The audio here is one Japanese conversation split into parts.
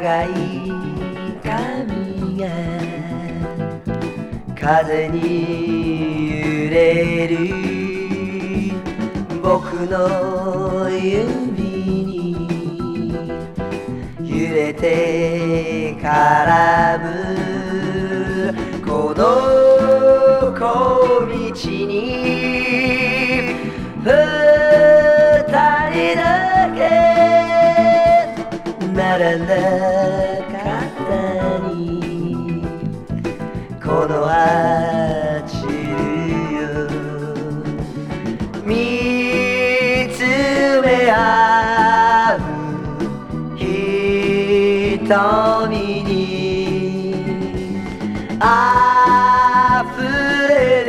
長い髪が風に揺れる僕の指に揺れて絡むこの小道に二人だけ並んだ肩にこの街よ見つめ合う瞳に溢れ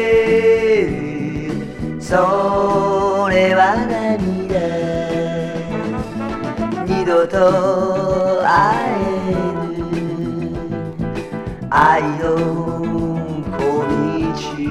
るそれは涙二度と会えぬ愛の小道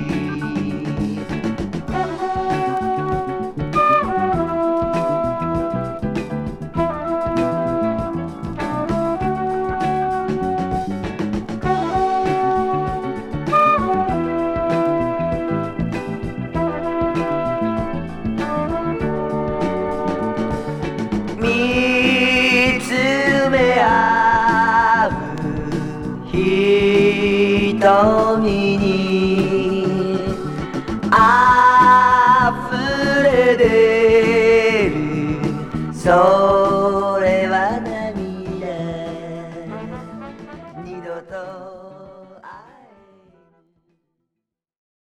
見つめ合う瞳に溢れ出る